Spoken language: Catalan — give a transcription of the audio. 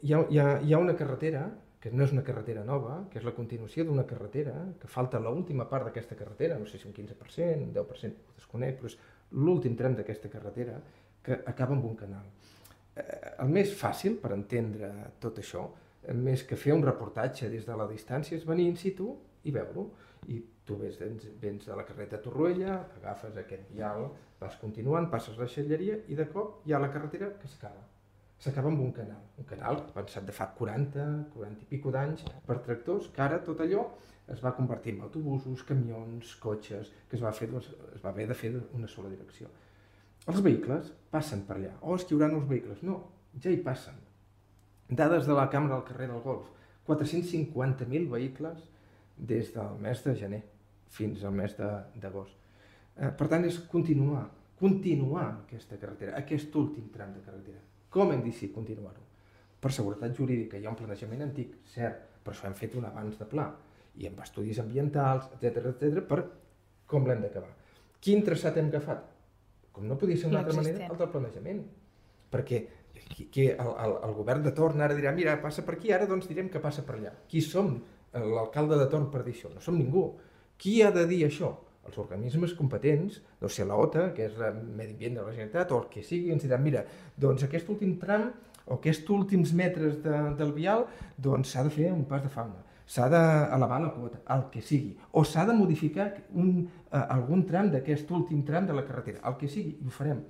Hi ha una carretera, que no és una carretera nova, que és la continuació d'una carretera, que falta l'última part d'aquesta carretera, no sé si un 15%, un 10%, ho desconec, però és l'últim tram d'aquesta carretera que acaba amb un canal. El més fàcil per entendre tot això, més que fer un reportatge des de la distància, és venir in situ i veure-ho. I tu vens de la carretera de Torroella, agafes aquest vial, vas continuant, passes la Xalleria i de cop hi ha la carretera que s'acaba. S'acaba amb un canal pensat de fa 40 i pico d'anys per tractors, que ara tot allò es va convertir en autobusos, camions, cotxes, que es va haver de fer una sola direcció. Els vehicles passen per allà. Oh, és que hi haurà nous vehicles. No, ja hi passen. Dades de la Cambra del carrer del Golf. 450.000 vehicles des del mes de gener fins al mes d'agost. Per tant, és continuar aquesta carretera, aquest últim tram de carretera. Com hem decidit continuar-ho? Per seguretat jurídica. Hi ha un planejament antic, cert, però això hem fet un abans de pla, i amb estudis ambientals, etc per com l'hem d'acabar. Quin traçat hem agafat? Com no podia ser d'una altra manera, el del planejament. Perquè el govern de torn ara dirà, mira, passa per aquí, ara doncs direm que passa per allà. Qui som l'alcalde de torn per dir això? No som ningú. Qui ha de dir això? Els organismes competents, no sé, l'OTA, que és el Medi Ambient de la Generalitat, o el que sigui, ens diran, mira, doncs aquest últim tram o aquests últims metres del vial doncs s'ha de fer un pas de fauna, s'ha d'elevar la quota, el que sigui, o s'ha de modificar algun tram d'aquest últim tram de la carretera, el que sigui, i ho farem.